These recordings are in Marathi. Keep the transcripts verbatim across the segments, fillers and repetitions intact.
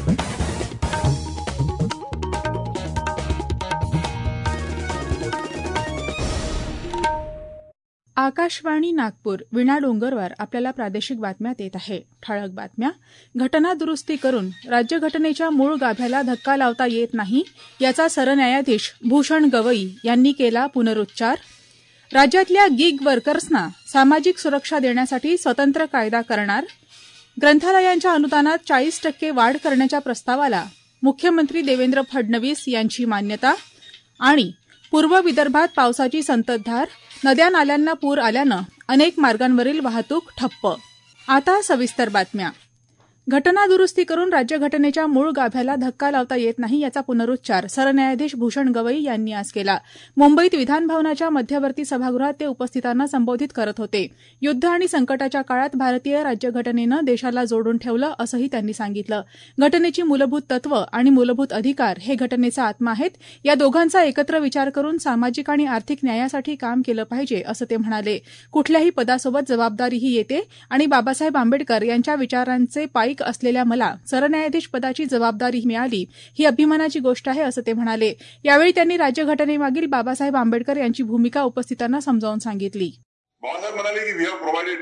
आकाशवाणी नागपूर विणा डोंगरवार आपल्याला प्रादेशिक बातम्या देत आहे. ठळक बातम्या. घटना दुरुस्ती करून राज्यघटनेच्या मूळ गाभ्याला धक्का लावता येत नाही याचा सरन्यायाधीश भूषण गवई यांनी केला पुनरुच्चार. राज्यातल्या गिग वर्कर्सना सामाजिक सुरक्षा देण्यासाठी स्वतंत्र कायदा करणार. ग्रंथालयांच्या अनुदानात चाळीस टक्के वाढ करण्याच्या प्रस्तावाला मुख्यमंत्री देवेंद्र फडणवीस यांची मान्यता. आणि पूर्व विदर्भात पावसाची संततधार, नद्या नाल्यांना पूर आल्यानं अनेक मार्गांवरील वाहतूक ठप्प. आता सविस्तर बातम्या. घटना दुरुस्ती करून राज्यघटनेच्या मूळ गाभ्याला धक्का लावता येत नाही याचा पुनरुच्चार सरन्यायाधीश भूषण गवई यांनी आज केला. मुंबईत विधानभवनाच्या मध्यवर्ती सभागृहात ते उपस्थितांना संबोधित करत होते. युद्ध आणि संकटाच्या काळात भारतीय राज्यघटनेनं देशाला जोडून ठेवलं असंही त्यांनी सांगितलं. घटनेची मूलभूत तत्व आणि मूलभूत अधिकार हे घटनेचा आत्मा आहेत. या दोघांचा एकत्र विचार करून सामाजिक आणि आर्थिक न्यायासाठी काम केलं पाहिजे असं ते म्हणाले. कुठल्याही पदासोबत जबाबदारीही येते आणि बाबासाहेब आंबेडकर यांच्या विचारांचे पायी असलेल्या मला सरन्यायाधीश पदाची जबाबदारी मिळाली ही अभिमानाची गोष्ट आहे असं ते म्हणाले. यावेळी त्यांनी राज्यघटनेमागील बाबासाहेब आंबेडकर यांची भूमिका उपस्थितांना समजावून सांगितली. बाबासाहेब म्हणाले की we have provided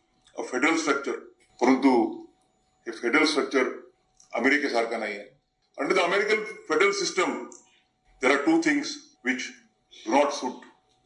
a federal structure, परंतु हे फेडरल स्ट्रक्चर अमेरिकेसारखं नाही आहे. Under the American federal system there are two things which do not suit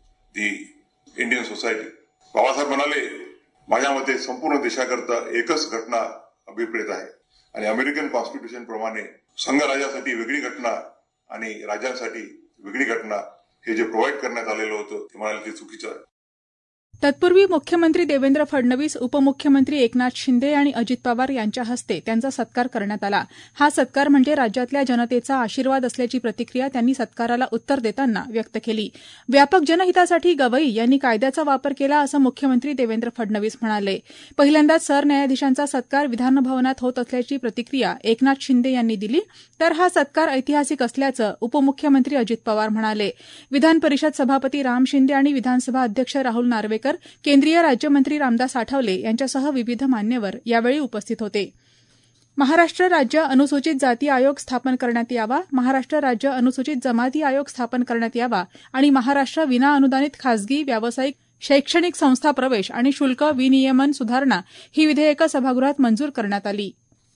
the Indian society. Babasaheb म्हणाले माझ्या मते संपूर्ण देशाकरता एकच घटना अभिप्रेत आहे आणि अमेरिकन कॉन्स्टिट्यूशन प्रमाणे संघराज्यासाठी वेगळी घटना आणि राज्यांसाठी वेगळी घटना हे जे प्रोव्हाइड करण्यात आलेलं होतं ते म्हणाले ते चुकीचं आहे. तत्पूर्वी मुख्यमंत्री देवेंद्र फडणवीस, उपमुख्यमंत्री एकनाथ शिंदे आणि अजित पवार यांच्या हस्ते त्यांचा सत्कार करण्यात आला. हा सत्कार म्हणजे राज्यातल्या जनतेचा आशीर्वाद असल्याची प्रतिक्रिया त्यांनी सत्काराला उत्तर देताना व्यक्त केली. व्यापक जनहितासाठी गवई यांनी कायद्याचा वापर केला असं मुख्यमंत्री देवेंद्र फडणवीस म्हणाले. पहिल्यांदाच सरन्यायाधीशांचा सत्कार विधानभवनात होत असल्याची प्रतिक्रिया एकनाथ शिंदे यांनी दिली, तर हा सत्कार ऐतिहासिक असल्याचं उपमुख्यमंत्री अजित पवार म्हणाले. विधान परिषद सभापती राम शिंदे आणि विधानसभा अध्यक्ष राहुल नार्वेकर, केंद्रीय राज्यमंत्री रामदास आठवले यांच्यासह विविध मान्यवर यावेळी उपस्थित होते. महाराष्ट्र राज्य अनुसूचित जाती आयोग स्थापन करण्यात यावा, महाराष्ट्र राज्य अनुसूचित जमाती आयोग स्थापन करण्यात यावा आणि महाराष्ट्र विनाअनुदानित खासगी व्यावसायिक शैक्षणिक संस्था प्रवेश आणि शुल्क विनियमन सुधारणा ही विधेयकं सभागृहात मंजूर करण्यात आली.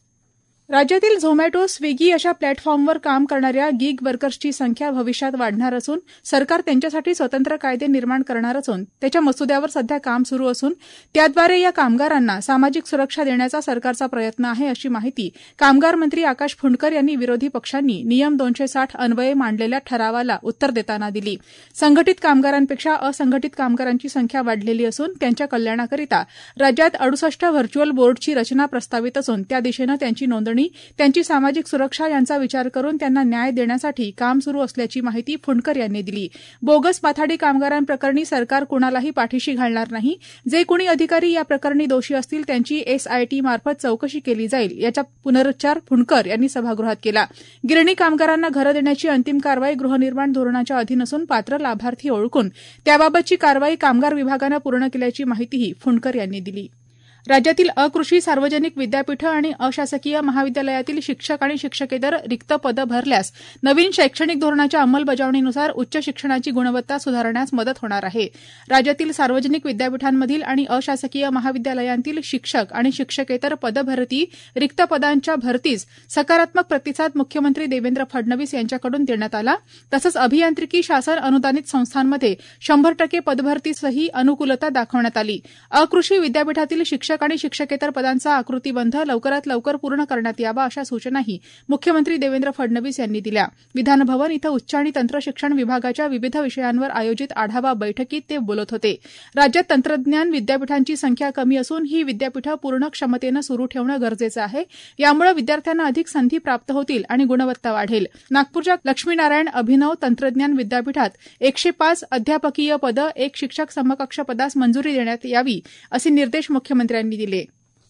राज्यातील झोमॅटो, स्विगी अशा प्लॅटफॉर्मवर काम करणाऱ्या गिग वर्कर्सची संख्या भविष्यात वाढणार असून सरकार त्यांच्यासाठी स्वतंत्र कायदे निर्माण करणार असून त्याच्या मसुद्यावर सध्या काम सुरू असून त्याद्वारे या कामगारांना सामाजिक सुरक्षा देण्याचा सरकारचा प्रयत्न आहे अशी माहिती कामगार मंत्री आकाश फुंडकर यांनी विरोधी पक्षांनी नियम दोनशे साठ अन्वये मांडलेल्या ठरावाला उत्तर देताना दिली. संघटित कामगारांपेक्षा असंघटित कामगारांची संख्या वाढलेली असून त्यांच्या कल्याणाकरिता राज्यात अडुसष्ट व्हर्च्युअल बोर्डची रचना प्रस्तावित असून त्या दिशेनं त्यांची नोंदणी, त्यांची सामाजिक सुरक्षा यांचा विचार करून त्यांना न्याय देण्यासाठी काम सुरू असल्याची माहिती फुंडकर यांनी दिली. बोगस माथाडी कामगारांप्रकरणी सरकार कुणालाही पाठीशी घालणार नाही. जे कुणी अधिकारी या प्रकरणी दोषी असतील त्यांची एसआयटी मार्फत चौकशी केली जाईल याचा पुनरुच्चार फुंडकर यांनी सभागृहात केला. गिरणी कामगारांना घरं देण्याची अंतिम कारवाई गृहनिर्माण धोरणाच्या अधीन असून पात्र लाभार्थी ओळखून त्याबाबतची कारवाई कामगार विभागानं पूर्ण केल्याची माहितीही फुंडकर यांनी दिली. राज्यातील अकृषी सार्वजनिक विद्यापीठं आणि अशासकीय महाविद्यालयातील शिक्षक आणि शिक्षकेतर रिक्त पदं भरल्यास नवीन शैक्षणिक धोरणाच्या अंमलबजावणीनुसार उच्च शिक्षणाची गुणवत्ता सुधारण्यास मदत होणार आहे. राज्यातील सार्वजनिक विद्यापीठांमधील आणि अशासकीय महाविद्यालयांतील शिक्षक आणि शिक्षकेतर पदभरती रिक्त पदांच्या भरतीस सकारात्मक प्रतिसाद मुख्यमंत्री देवेंद्र फडणवीस यांच्याकडून देण्यात आला. तसंच अभियांत्रिकी शासन अनुदानित संस्थांमध्ये शंभर टक्के पदभरतीसही अनुकूलता दाखवण्यात आली. अकृषी विद्यापीठातील शिक्षक आणि शिक्षकेतर पदांचा आकृतीबंध लवकरात लवकर पूर्ण करण्यात यावा अशा सूचनाही मुख्यमंत्री देवेंद्र फडणवीस यांनी दिल्या. विधानभवन इथं उच्च आणि तंत्रशिक्षण विभागाच्या विविध विषयांवर आयोजित आढावा बैठकीत ते बोलत होते. राज्यात तंत्रज्ञान विद्यापीठांची संख्या कमी असून ही विद्यापीठं पूर्ण क्षमतेनं सुरू ठेवणं गरजेचं आहे. यामुळे विद्यार्थ्यांना अधिक संधी प्राप्त होतील आणि गुणवत्ता वाढेल. नागपूरच्या लक्ष्मीनारायण अभिनव तंत्रज्ञान विद्यापीठात एकशे पाच अध्यापकीय पदं, एक शिक्षक समकक्ष पदास मंजुरी देण्यात यावी असे निर्देश मुख्यमंत्र्यांनी दिले.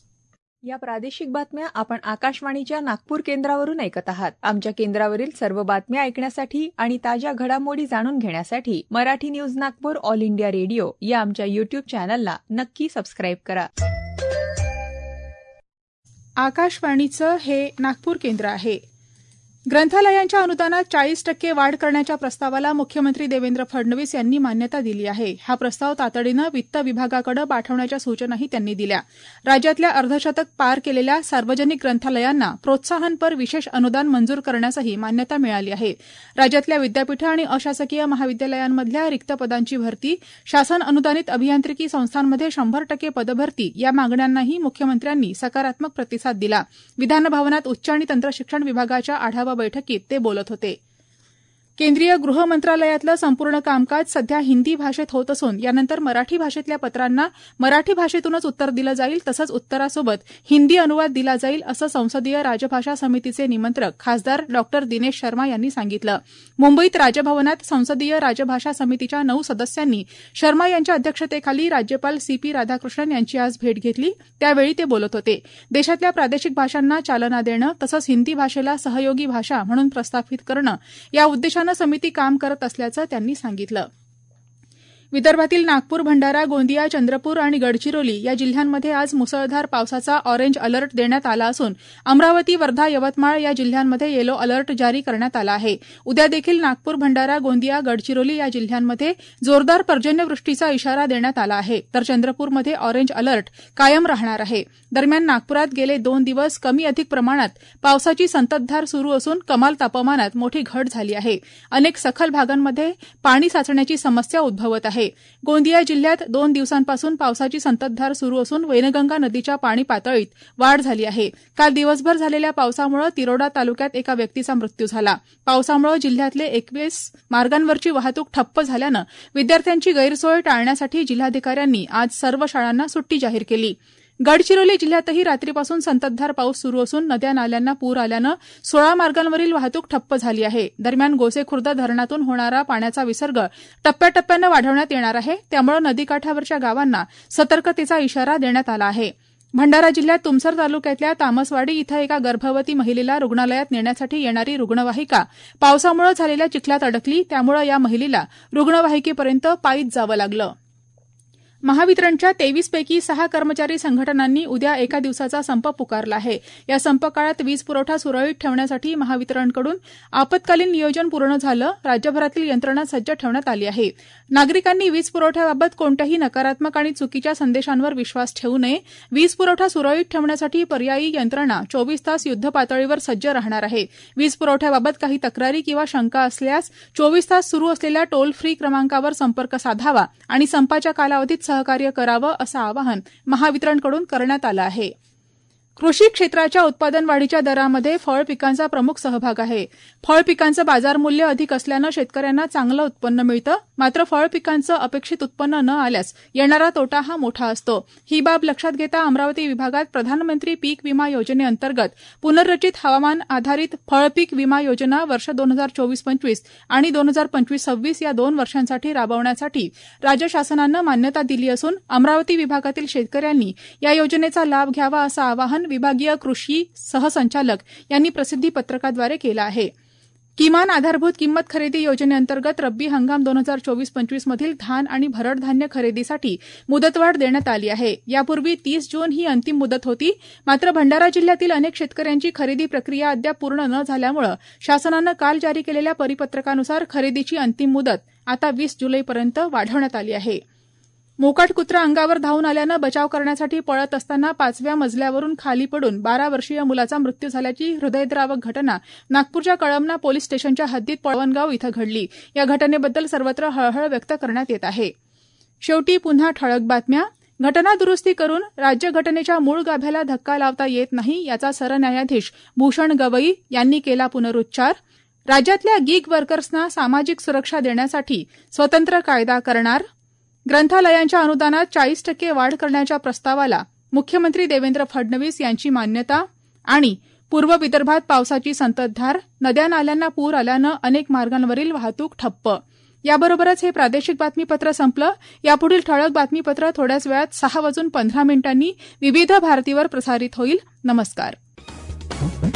या प्रादेशिक बातम्या आपण आकाशवाणीच्या नागपूर केंद्रावरून ऐकत आहात. आमच्या केंद्रावरील सर्व बातम्या ऐकण्यासाठी आणि ताज्या घडामोडी जाणून घेण्यासाठी Marathi news Nagpur All India radio या आमच्या युट्यूब चॅनलला नक्की सबस्क्राईब करा. आकाशवाणीचं हे नागपूर केंद्र आहे. ग्रंथालयांच्या अनुदानात चाळीस टक्के वाढ करण्याच्या प्रस्तावाला मुख्यमंत्री देवेंद्र फडणवीस यांनी मान्यता दिली आहे. हा प्रस्ताव तातडीनं वित्त विभागाकडे पाठवण्याच्या सूचनाही त्यांनी दिल्या. राज्यातल्या अर्धशतक पार केलेल्या सार्वजनिक ग्रंथालयांना प्रोत्साहनपर विशेष अनुदान मंजूर करण्यासही मान्यता मिळाली आहे. राज्यातल्या विद्यापीठं आणि अशासकीय महाविद्यालयांमधल्या रिक्त पदांची भरती, शासन अनुदानित अभियांत्रिकी संस्थांमध्ये शंभर टक्के पदभरती या मागण्यांनाही मुख्यमंत्र्यांनी सकारात्मक प्रतिसाद दिला. विधानभवनात उच्च आणि तंत्रशिक्षण विभागाच्या आढावा बैठकीत ते बोलत होते. केंद्रीय गृह मंत्रालयातलं संपूर्ण कामकाज सध्या हिंदी भाषेत होत असून यानंतर मराठी भाषेतल्या पत्रांना मराठी भाषेतूनच उत्तर दिलं जाईल, तसंच उत्तरासोबत हिंदी अनुवाद दिला जाईल, असं संसदीय राजभाषा समितीचे निमंत्रक खासदार डॉक्टर दिनेश शर्मा यांनी सांगितलं. मुंबईत राजभवनात संसदीय राजभाषा समितीच्या नऊ सदस्यांनी शर्मा यांच्या अध्यक्षतेखाली राज्यपाल सी पी राधाकृष्णन यांची आज भेट घेतली. त्यावेळी ते बोलत होते. देशातल्या प्रादेशिक भाषांना चालना देणं तसंच हिंदी भाषेला सहयोगी भाषा म्हणून प्रस्थापित करणं या उद्देशानं समिती काम करत असल्याचं त्यांनी सांगितलं. विदर्भातील नागपूर, भंडारा, गोंदिया, चंद्रपूर आणि गडचिरोली या जिल्ह्यांमध्ये आज मुसळधार पावसाचा ऑरेंज अलर्ट देण्यात आला असून अमरावती, वर्धा, यवतमाळ या जिल्ह्यांमध्ये येलो अलर्ट जारी करण्यात आला आहे. उद्या देखील नागपूर, भंडारा, गोंदिया, गडचिरोली या जिल्ह्यांमध्ये जोरदार पर्जन्यवृष्टीचा इशारा देण्यात आला आहे, तर चंद्रपूरमध्ये ऑरेंज अलर्ट कायम राहणार आहे. दरम्यान नागपुरात गेले दोन दिवस कमी अधिक प्रमाणात पावसाची संततधार सुरू असून कमाल तापमानात मोठी घट झाली आहे. अनेक सखल भागांमध्ये पाणी साचण्याची समस्या उद्भवत आहे. गोंदिया जिल्ह्यात दोन दिवसांपासून पावसाची संततधार सुरू असून वैनगंगा नदीच्या पाणी पातळीत वाढ झाली आहे. काल दिवसभर झालेल्या पावसामुळे तिरोडा तालुक्यात एका व्यक्तीचा मृत्यू झाला. पावसामुळे जिल्ह्यातले एकवीस मार्गांवरची वाहतूक ठप्प झाल्यानं विद्यार्थ्यांची गैरसोय टाळण्यासाठी जिल्हाधिकाऱ्यांनी आज सर्व शाळांना सुट्टी जाहीर केली. गडचिरोली जिल्ह्यातही रात्रीपासून संततधार पाऊस सुरू असून नद्या नाल्यांना पूर आल्यानं सोळा मार्गांवरील वाहतूक ठप्प झाली आहे. दरम्यान गोसेखुर्द धरणातून होणारा पाण्याचा विसर्ग टप्प्याटप्प्यानं वाढवण्यात येणार आहे. त्यामुळे नदीकाठावरच्या गावांना सतर्कतेचा इशारा देण्यात आला आहे. भंडारा जिल्ह्यात तुमसर तालुक्यातल्या तामसवाडी इथं एका गर्भवती महिलेला रुग्णालयात नेण्यासाठी येणारी रुग्णवाहिका पावसामुळे झालेल्या चिखलात अडकली. त्यामुळे या महिलेला रुग्णवाहिकेपर्यंत पायीच जावं लागलं. महावितरणच्या तेवीस पैकी सहा कर्मचारी संघटनांनी उद्या एका दिवसाचा संप पुकारला आहे. या संप काळात वीज पुरवठा सुरळीत ठेवण्यासाठी महावितरणकडून आपत्कालीन नियोजन पूर्ण झालं. राज्यभरातील यंत्रणा सज्ज ठेवण्यात आली आहे. नागरिकांनी वीज पुरवठ्याबाबत कोणत्याही नकारात्मक आणि चुकीच्या संदेशांवर विश्वास ठेवू नये. वीज पुरवठा सुरळीत ठेवण्यासाठी पर्यायी यंत्रणा चोवीस तास युद्धपातळीवर सज्ज राहणार आहे. वीज पुरवठ्याबाबत काही तक्रारी किंवा शंका असल्यास चोवीस तास सुरू असलेल्या टोल फ्री क्रमांकावर संपर्क साधावा आणि संपाच्या कालावधीत सहकार्य करावं असं आवाहन महावितरणकडून करण्यात आलं आहे. कृषी क्षेत्राच्या उत्पादन वाढीच्या दरामध्ये फळ पिकांचा प्रमुख सहभाग आहे. फळ पिकांचं बाजारमूल्य अधिक असल्यानं शेतकऱ्यांना चांगलं उत्पन्न मिळतं. मात्र फळ पिकांचं अपेक्षित उत्पन्न न आल्यास येणारा तोटा हा मोठा असतो. ही बाब लक्षात घेता अमरावती विभागात प्रधानमंत्री पीक विमा योजनेअंतर्गत पुनर्रचित हवामान आधारित फळपीक विमा योजना वर्ष दोन हजार चोवीस पंचवीस आणि दोन हजार पंचवीस सव्वीस या दोन वर्षांसाठी राबवण्यासाठी राज्य शासनानं मान्यता दिली असून अमरावती विभागातील शेतकऱ्यांनी या योजनेचा लाभ घ्यावा असं आवाहन विभागीय कृषी सहसंचालक यांनी प्रसिद्धी पत्रकाद्वारे केलं आहे. किमान आधारभूत किंमत खरेदी योजनेअंतर्गत रब्बी हंगाम दोन हजार चोवीस पंचवीस मधील धान आणि भरड धान्य खरेदीसाठी मुदतवाढ देण्यात आली आहे. यापूर्वी तीस जून ही अंतिम मुदत होती. मात्र भंडारा जिल्ह्यातील अनेक शेतकऱ्यांची खरेदी प्रक्रिया अद्याप पूर्ण न झाल्यामुळे शासनानं काल जारी केलेल्या परिपत्रकानुसार खरेदीची अंतिम मुदत आता वीस जुलैपर्यंत वाढवण्यात आली आहे. मोकाट कुत्रा अंगावर धावून आल्यानं बचाव करण्यासाठी पळत असताना पाचव्या मजल्यावरून खाली पडून बारा वर्षीय मुलाचा मृत्यू झाल्याची हृदयद्रावक घटना नागपूरच्या कळमना पोलीस स्टेशनच्या हद्दीत पळवणगाव इथं घडली. या घटनेबद्दल सर्वत्र हळहळ व्यक्त करण्यात येत आहे. शेवटी पुन्हा ठळक बातम्या. घटना दुरुस्ती करून राज्यघटनेच्या मूळ गाभ्याला धक्का लावता येत नाही याचा सरन्यायाधीश भूषण गवई यांनी केला पुनरुच्चार. राज्यातल्या गिग वर्कर्सना सामाजिक सुरक्षा देण्यासाठी स्वतंत्र कायदा करणार. ग्रंथालयांच्या अनुदानात चाळीस टक्के वाढ करण्याच्या प्रस्तावाला मुख्यमंत्री देवेंद्र फडणवीस यांची मान्यता. आणि पूर्व विदर्भात पावसाची संततधार, नद्या नाल्यांना पूर आल्यानं अनेक मार्गांवरील वाहतूक ठप्प. याबरोबरच हे प्रादेशिक बातमीपत्र संपलं. यापुढील ठळक बातमीपत्र थोड्याच वेळात सहा वाजून पंधरा मिनिटांनी विविध भारतीवर प्रसारित होईल. नमस्कार.